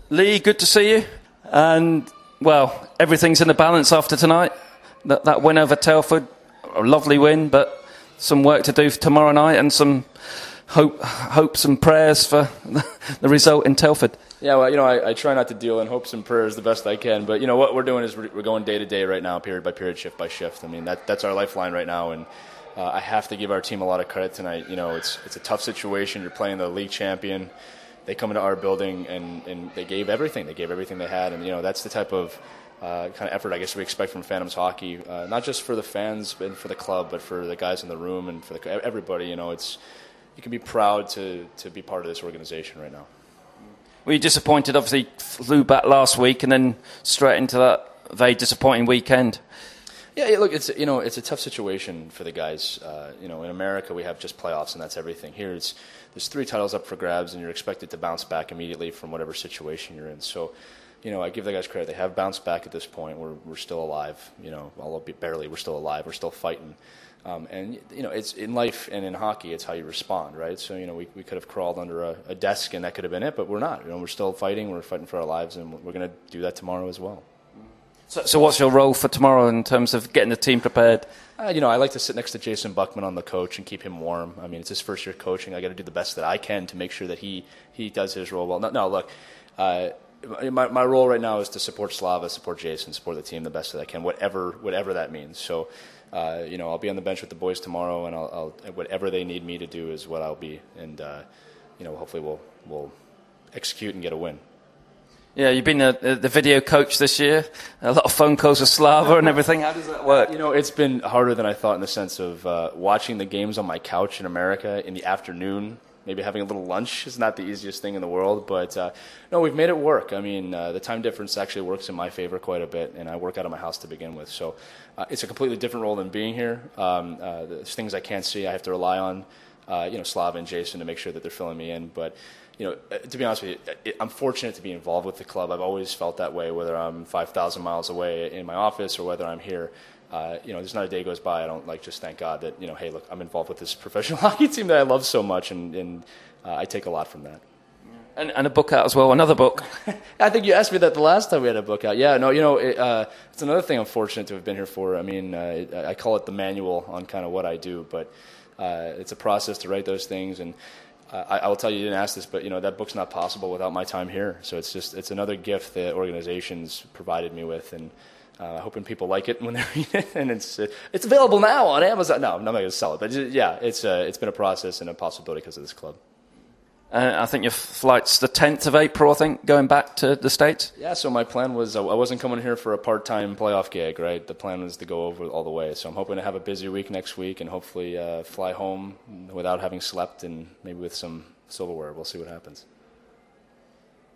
Lee, good to see you. And, well, everything's in the balance after tonight. That win over Telford, a lovely win, but some work to do for tomorrow night and some hopes and prayers for the result in Telford. Yeah, well, I try not to deal in hopes and prayers the best I can, but, what we're doing is we're going day to day right now, period by period, shift by shift. I mean, that's our lifeline right now, and I have to give our team a lot of credit tonight. It's a tough situation. You're playing the league champion. They come into our building and they gave everything. They gave everything they had, and that's the type of kind of effort I guess we expect from Phantoms hockey, not just for the fans and for the club, but for the guys in the room and for everybody. You can be proud to be part of this organization right now. Were you disappointed? Obviously, flew back last week and then straight into that very disappointing weekend. Yeah, look, it's a tough situation for the guys. In America we have just playoffs and that's everything. Here there's 3 titles up for grabs and you're expected to bounce back immediately from whatever situation you're in. So, I give the guys credit. They have bounced back at this point. We're still alive. Although barely, we're still alive. We're still fighting. And it's in life and in hockey, it's how you respond, right? So we could have crawled under a desk and that could have been it, but we're not. We're still fighting. We're fighting for our lives, and we're going to do that tomorrow as well. So what's your role for tomorrow in terms of getting the team prepared? I like to sit next to Jason Buckman on the coach and keep him warm. I mean, it's his first year coaching. I got to do the best that I can to make sure that he does his role well. No, look, my role right now is to support Slava, support Jason, support the team the best that I can, whatever that means. So, I'll be on the bench with the boys tomorrow, and I'll whatever they need me to do is what I'll be, and hopefully we'll execute and get a win. Yeah, you've been the video coach this year. A lot of phone calls with Slava and everything. How does that work? It's been harder than I thought in the sense of watching the games on my couch in America in the afternoon. Maybe having a little lunch is not the easiest thing in the world, but no, we've made it work. I mean, the time difference actually works in my favor quite a bit, and I work out of my house to begin with. So it's a completely different role than being here. There's things I can't see. I have to rely on, Slava and Jason to make sure that they're filling me in. But, to be honest with you, I'm fortunate to be involved with the club. I've always felt that way, whether I'm 5,000 miles away in my office or whether I'm here. There's not a day goes by I don't just thank God that, hey, look, I'm involved with this professional hockey team that I love so much, and I take a lot from that. And a book out as well, another book. I think you asked me that the last time we had a book out. Yeah, no, it's another thing I'm fortunate to have been here for. I mean, I call it the manual on kind of what I do, but it's a process to write those things, and I will tell you, you didn't ask this, but that book's not possible without my time here. So it's another gift that organizations provided me with, and hoping people like it when they read it. And it's available now on Amazon. No, I'm not going to sell it, but it's been a process and a possibility because of this club. I think your flight's the 10th of April, I think, going back to the States? Yeah, so my plan was I wasn't coming here for a part-time playoff gig, right? The plan was to go over all the way. So I'm hoping to have a busy week next week and hopefully fly home without having slept and maybe with some silverware. We'll see what happens.